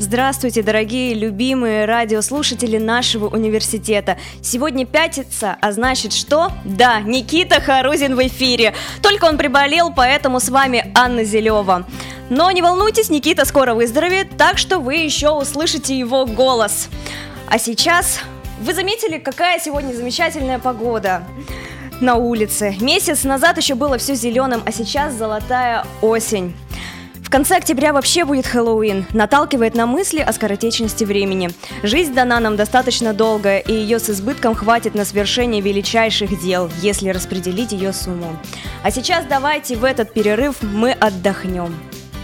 Здравствуйте, дорогие, любимые радиослушатели нашего университета. Сегодня пятница, а значит что? Да, Никита Харузин в эфире. Только он приболел, поэтому с вами Анна Зелева. Но не волнуйтесь, Никита скоро выздоровеет, так что вы еще услышите его голос. А сейчас вы заметили, какая сегодня замечательная погода на улице. Месяц назад еще было все зеленым, а сейчас золотая осень. В конце октября вообще будет Хэллоуин, наталкивает на мысли о скоротечности времени. Жизнь дана нам достаточно долгая, и ее с избытком хватит на свершение величайших дел, если распределить ее сумму. А сейчас давайте в этот перерыв мы отдохнем.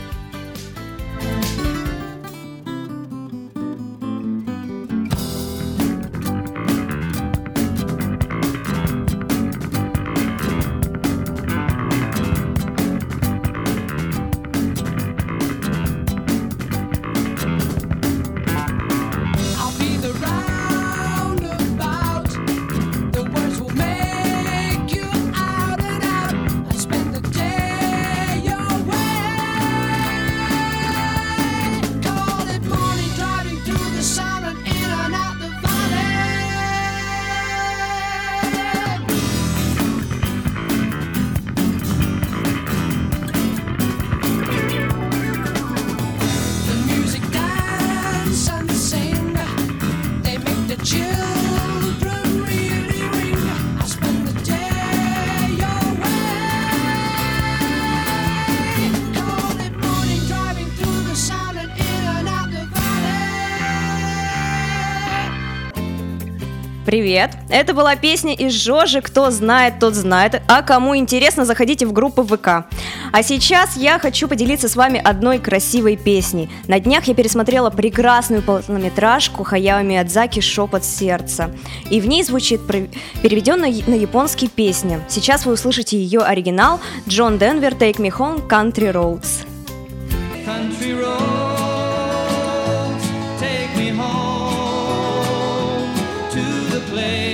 Привет! Это была песня из Жожи «Кто знает, тот знает», а кому интересно, заходите в группу ВК. А сейчас я хочу поделиться с вами одной красивой песней. На днях я пересмотрела прекрасную полнометражку Хаяо Миядзаки «Шепот сердца». И в ней звучит переведенная на японский песня. Сейчас вы услышите ее оригинал Джон Денвер «Take Me Home, Country Roads». Country roads, take me home to the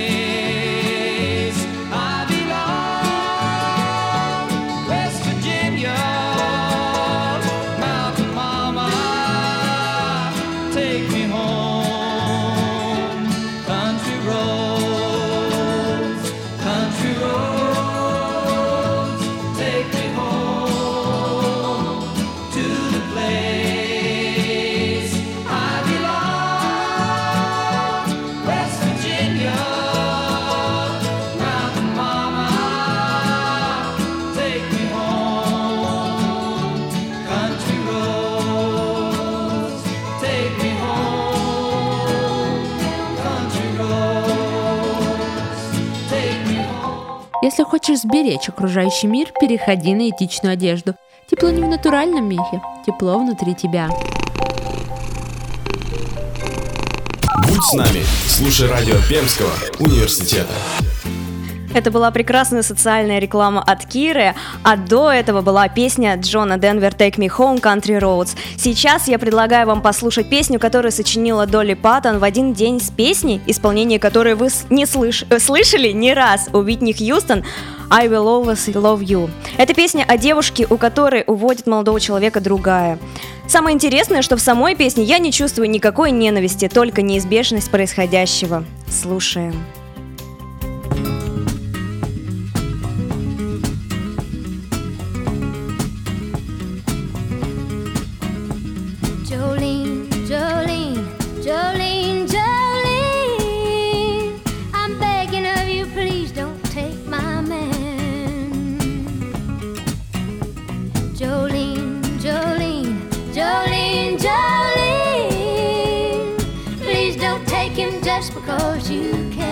place I belong, West Virginia, Mountain Mama, take me home. Country roads, take me home to the place I belong, West Virginia, Mountain Mama, take me home. Country roads, take me home. Country roads, take me home. Если хочешь сберечь окружающий мир, переходи на этичную одежду. Тепло не в натуральном мехе, тепло внутри тебя. Будь с нами, слушай радио Пермского университета. Это была прекрасная социальная реклама от Киры, а до этого была песня Джона Денвер «Take Me Home, Country Roads». Сейчас я предлагаю вам послушать песню, которую сочинила Долли Паттон в один день с песней, исполнение которой вы слышали не раз у Уитни Хьюстон «I Will Always Love You». Это песня о девушке, у которой уводит молодого человека другая. Самое интересное, что в самой песне я не чувствую никакой ненависти, только неизбежность происходящего. Слушаем. Jolene, Jolene, Jolene, Jolene, I'm begging of you, please don't take my man. Jolene, Jolene, Jolene, Jolene, please don't take him just because you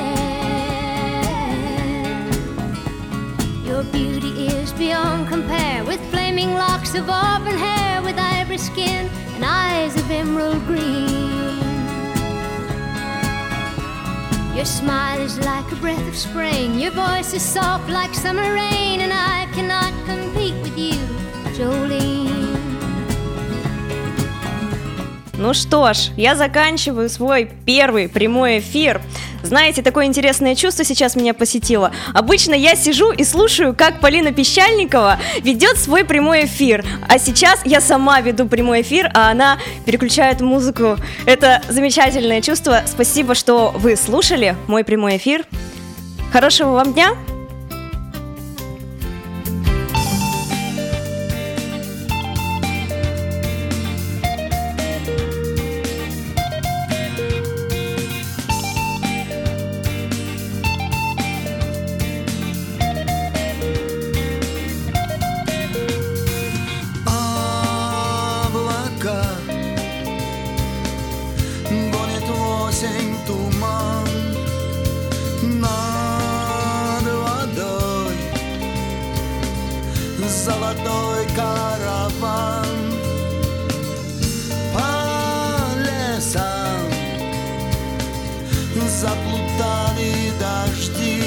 can. Your beauty is beyond compare, with flaming locks of auburn hair, with ivory skin and eyes of emerald green. Your smile is like a breath of spring, your voice is soft like summer rain, and I cannot compete with you, Jolene. Ну что ж, я заканчиваю свой первый прямой эфир Знаете, такое интересное чувство сейчас меня посетило. Обычно я сижу и слушаю, как Полина Песчаникова ведет свой прямой эфир. А сейчас я сама веду прямой эфир, а она переключает музыку. Это замечательное чувство. Спасибо, что вы слушали мой прямой эфир. Хорошего вам дня! Облака гонит в осень туман над водой, золотой караван по лесам заплутали дожди.